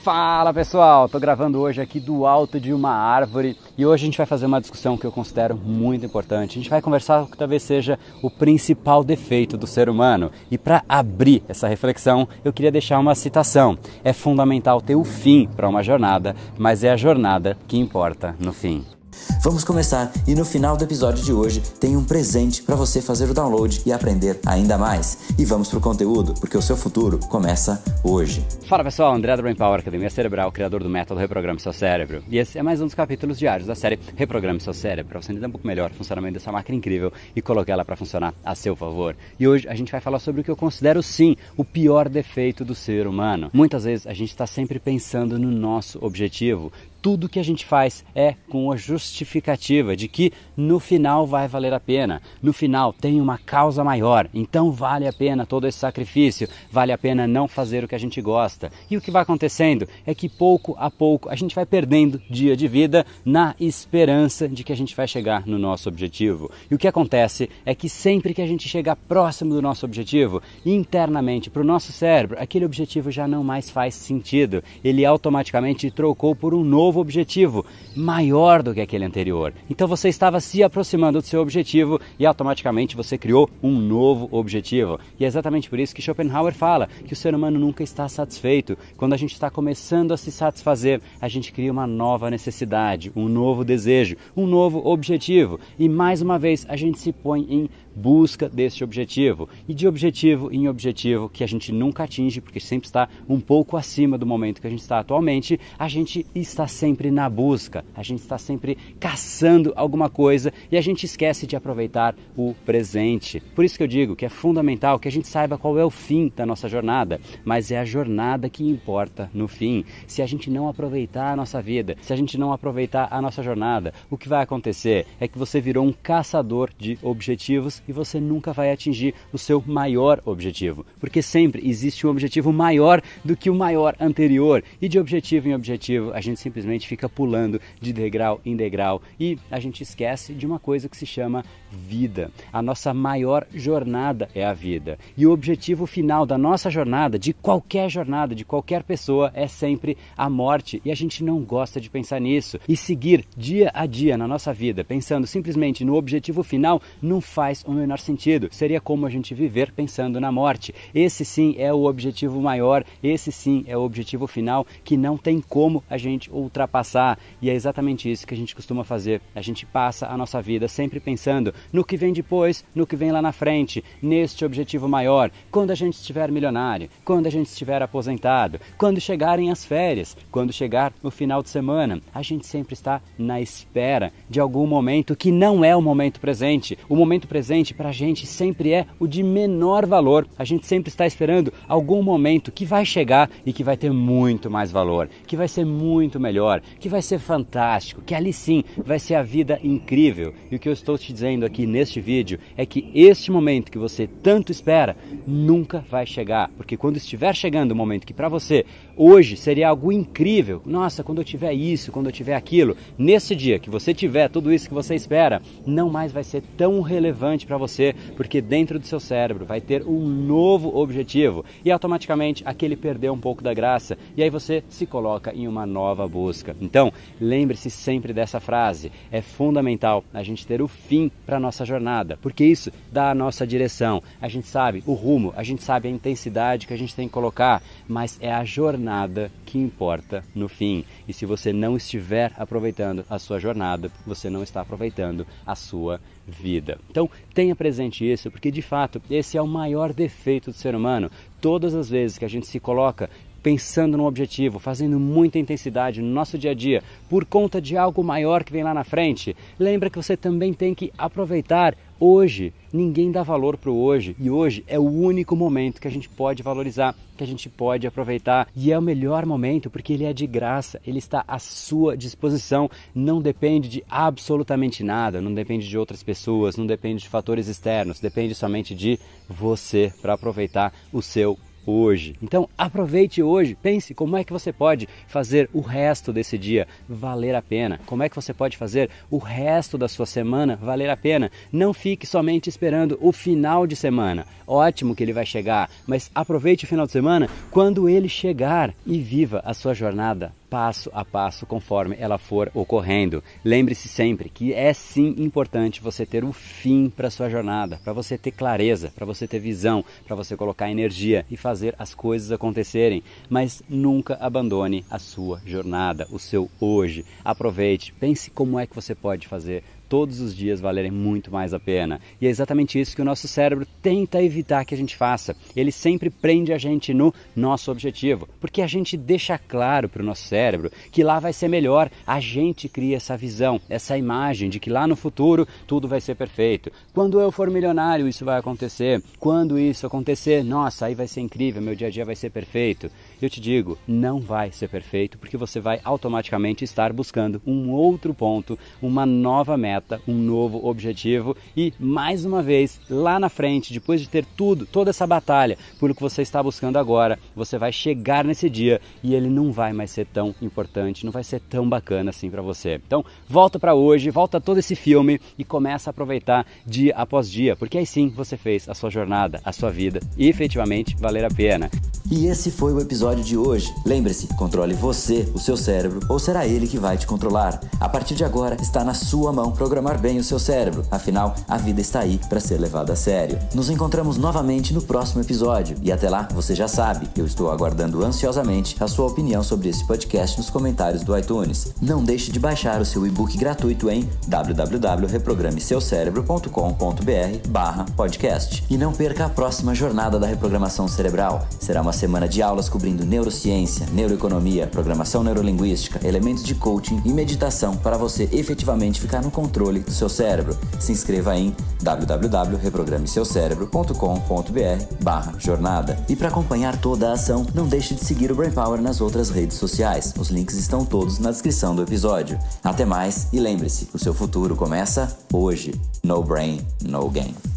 Fala pessoal, tô gravando hoje aqui do alto de uma árvore e hoje a gente vai fazer uma discussão que eu considero muito importante. A gente vai conversar o que talvez seja o principal defeito do ser humano. E para abrir essa reflexão, eu queria deixar uma citação. É fundamental ter o fim para uma jornada, mas é a jornada que importa no fim. Vamos começar e no final do episódio de hoje tem um presente para você fazer o download e aprender ainda mais. E vamos pro conteúdo, porque o seu futuro começa hoje. Fala pessoal, André da Brain Power, Academia Cerebral, criador do método Reprograme Seu Cérebro. E esse é mais um dos capítulos diários da série Reprograme Seu Cérebro, para você entender um pouco melhor o funcionamento dessa máquina incrível e colocar ela para funcionar a seu favor. E hoje a gente vai falar sobre o que eu considero sim o pior defeito do ser humano. Muitas vezes a gente está sempre pensando no nosso objetivo. Tudo que a gente faz é com a justificativa de que no final vai valer a pena, no final tem uma causa maior, então vale a pena todo esse sacrifício, vale a pena não fazer o que a gente gosta. E o que vai acontecendo é que pouco a pouco a gente vai perdendo dia de vida na esperança de que a gente vai chegar no nosso objetivo. E o que acontece é que sempre que a gente chega próximo do nosso objetivo, internamente para o nosso cérebro, aquele objetivo já não mais faz sentido, ele automaticamente trocou por um novo objetivo, maior do que aquele anterior. Então você estava se aproximando do seu objetivo e automaticamente você criou um novo objetivo. E é exatamente por isso que Schopenhauer fala que o ser humano nunca está satisfeito. Quando a gente está começando a se satisfazer, a gente cria uma nova necessidade, um novo desejo, um novo objetivo. E mais uma vez a gente se põe em busca desse objetivo. E de objetivo em objetivo que a gente nunca atinge, porque sempre está um pouco acima do momento que a gente está atualmente, a gente está sempre na busca, a gente está sempre caçando alguma coisa e a gente esquece de aproveitar o presente. Por isso que eu digo que é fundamental que a gente saiba qual é o fim da nossa jornada, mas é a jornada que importa no fim. Se a gente não aproveitar a nossa vida, se a gente não aproveitar a nossa jornada, o que vai acontecer é que você virou um caçador de objetivos e você nunca vai atingir o seu maior objetivo, porque sempre existe um objetivo maior do que o maior anterior, e de objetivo em objetivo a gente simplesmente fica pulando de degrau em degrau e a gente esquece de uma coisa que se chama vida. A nossa maior jornada é a vida, e o objetivo final da nossa jornada, de qualquer pessoa, é sempre a morte, e a gente não gosta de pensar nisso, e seguir dia a dia na nossa vida pensando simplesmente no objetivo final não faz o menor sentido. Seria como a gente viver pensando na morte. Esse sim é o objetivo maior, esse sim é o objetivo final que não tem como a gente ultrapassar, e é exatamente isso que a gente costuma fazer. A gente passa a nossa vida sempre pensando no que vem depois, no que vem lá na frente, neste objetivo maior, quando a gente estiver milionário, quando a gente estiver aposentado, quando chegarem as férias, quando chegar o final de semana. A gente sempre está na espera de algum momento que não é o momento presente. O momento presente para a gente sempre é o de menor valor. A gente sempre está esperando algum momento que vai chegar e que vai ter muito mais valor, que vai ser muito melhor, que vai ser fantástico, que ali sim vai ser a vida incrível. E o que eu estou te dizendo aqui neste vídeo é que este momento que você tanto espera nunca vai chegar, porque quando estiver chegando o momento que para você hoje seria algo incrível, nossa, quando eu tiver isso, quando eu tiver aquilo, nesse dia que você tiver tudo isso que você espera, não mais vai ser tão relevante para você, porque dentro do seu cérebro vai ter um novo objetivo e automaticamente aquele perdeu um pouco da graça, e aí você se coloca em uma nova busca. Então, lembre-se sempre dessa frase, é fundamental a gente ter o fim para a nossa jornada, porque isso dá a nossa direção, a gente sabe o rumo, a gente sabe a intensidade que a gente tem que colocar, mas é a jornada que importa no fim. E se você não estiver aproveitando a sua jornada, você não está aproveitando a sua vida. Então, tenha presente isso, porque de fato esse é o maior defeito do ser humano. Todas as vezes que a gente se coloca pensando no objetivo, fazendo muita intensidade no nosso dia a dia, por conta de algo maior que vem lá na frente, lembra que você também tem que aproveitar hoje. Ninguém dá valor para o hoje, e hoje é o único momento que a gente pode valorizar, que a gente pode aproveitar, e é o melhor momento porque ele é de graça, ele está à sua disposição, não depende de absolutamente nada, não depende de outras pessoas, não depende de fatores externos, depende somente de você para aproveitar o seu hoje. Então aproveite hoje, pense como é que você pode fazer o resto desse dia valer a pena, como é que você pode fazer o resto da sua semana valer a pena. Não fique somente esperando o final de semana, ótimo que ele vai chegar, mas aproveite o final de semana quando ele chegar e viva a sua jornada passo a passo conforme ela for ocorrendo. Lembre-se sempre que é sim importante você ter um fim para a sua jornada, para você ter clareza, para você ter visão, para você colocar energia e fazer as coisas acontecerem, mas nunca abandone a sua jornada, o seu hoje. Aproveite, pense como é que você pode fazer todos os dias valerem muito mais a pena. E é exatamente isso que o nosso cérebro tenta evitar que a gente faça. Ele sempre prende a gente no nosso objetivo, porque a gente deixa claro para o nosso cérebro que lá vai ser melhor. A gente cria essa visão, essa imagem de que lá no futuro tudo vai ser perfeito. Quando eu for milionário, isso vai acontecer. Quando isso acontecer, nossa, aí vai ser incrível, meu dia a dia vai ser perfeito. Eu te digo, não vai ser perfeito, porque você vai automaticamente estar buscando um outro ponto, uma nova meta, um novo objetivo e, mais uma vez, lá na frente, depois de ter toda essa batalha por o que você está buscando agora, você vai chegar nesse dia e ele não vai mais ser tão importante, não vai ser tão bacana assim para você. Então, volta para hoje, volta todo esse filme e começa a aproveitar dia após dia, porque aí sim você fez a sua jornada, a sua vida e efetivamente valer a pena. E esse foi o episódio de hoje. Lembre-se, controle você, o seu cérebro, ou será ele que vai te controlar? A partir de agora, está na sua mão programar bem o seu cérebro. Afinal, a vida está aí para ser levada a sério. Nos encontramos novamente no próximo episódio. E até lá, você já sabe, eu estou aguardando ansiosamente a sua opinião sobre esse podcast nos comentários do iTunes. Não deixe de baixar o seu e-book gratuito em www.reprogrameseucerebro.com.br/podcast. E não perca a próxima jornada da reprogramação cerebral. Será uma semana de aulas cobrindo neurociência, neuroeconomia, programação neurolinguística, elementos de coaching e meditação para você efetivamente ficar no controle do seu cérebro. Se inscreva em www.reprogrameseucerebro.com.br/jornada. E para acompanhar toda a ação, não deixe de seguir o Brain Power nas outras redes sociais. Os links estão todos na descrição do episódio. Até mais e lembre-se, o seu futuro começa hoje. No brain, no game.